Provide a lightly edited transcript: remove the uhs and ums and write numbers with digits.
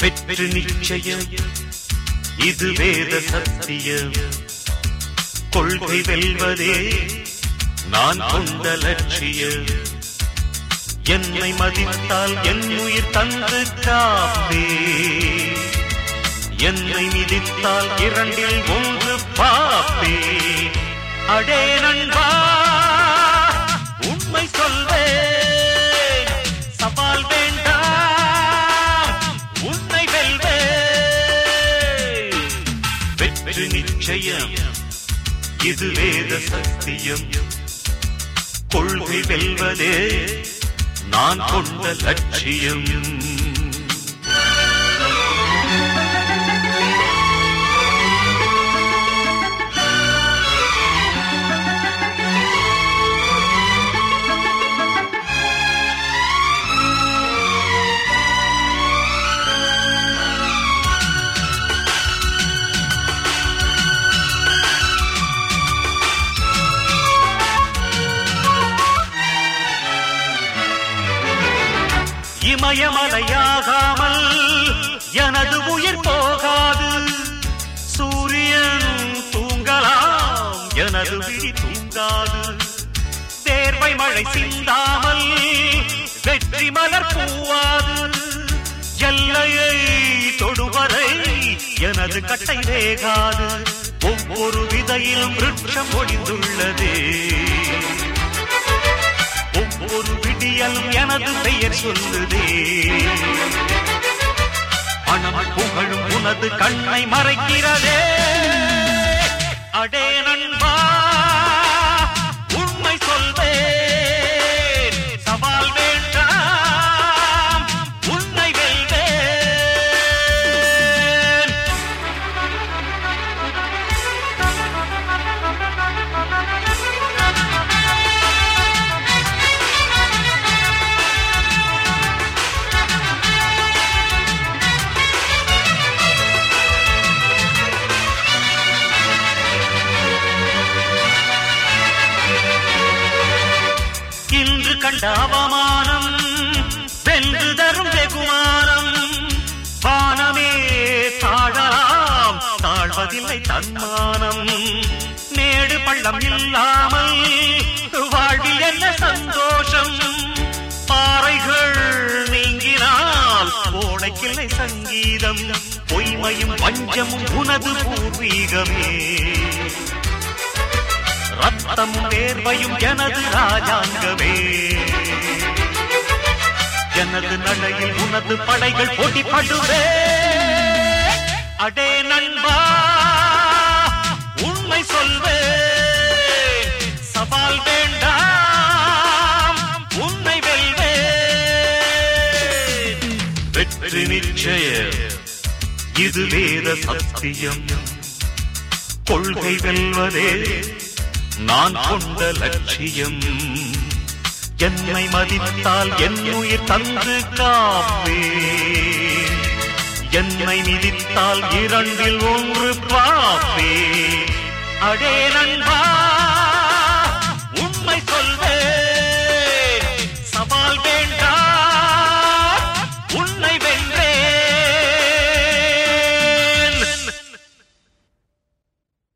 வெற்றி நிச்சயம் இது வேத சத்தியம். கொள்கை வெல்வதே நான் கொண்ட லட்சியம். என்னை மதித்தால் என் உயிர் தந்து காப்பே, என்னை மிதித்தால் இரண்டில் ஒன்று பாப்பே. அடே நண்பா உண்மை சொல்வேன், சவால் வேண்டாம் உன்னை வெல்வேன். வெற்றி நிச்சயம் இது வேத சத்தியம். கொள்கை வெல்வதே நான் கொண்ட லட்சியம். இமயமலையாகாமல் எனது உயிர் போகாது. சூரியன் தூங்கலாம் எனது விழி தூங்காது. தேர்வை மழை சிந்தாமல் வெற்றி மலர் பூவாது. எல்லையை தொடுவரை எனது கட்டை வேகாது. ஒவ்வொரு விதையிலும் விருட்சம் ஒளிந்துள்ளதே. ஒவ்வொரு விடியலும் எனது பெயர் சொல்லுதே. பணம் புகழும் உனது கண்ணை மறைக்கிறதே. அடே நண்பா உண்மை சொல்வேன், சவால் வேண்டாம் உன்னை வெல்வேன். இன்று கண்ட அவமானம் வென்று தரும் வெகுமானம். வானமே தாழலாம், தாழ்வதில்லை தன்மானம். மேடு பள்ளம் இல்லாமல் வாழ்வில் என்ன சந்தோஷம். பாறைகள் நீங்கினால் கோடைக்கில்லை சங்கீதம். பொய்மையும் வஞ்சமும் உனது பூர்வீகமே. ரத்தம் தேர்வையும் எனது ராஜாங்கமே. எனது நடையில் உனது படைகள் போட்டிப்படுவே. அடே நண்பா உண்மை சொல்வேன், சவால் வேண்டாம் உன்னை வெல்வேன். வெற்றி நிச்சயம் இது வேத சத்தியம். கொள்கை வெல்வதே நான் கொண்ட லட்சியம். என்னை மதித்தால் என் உயிர் தந்து காப்பே, என்னை மிதித்தால் இரண்டில் ஒன்று பாப்பே. அடே நண்பா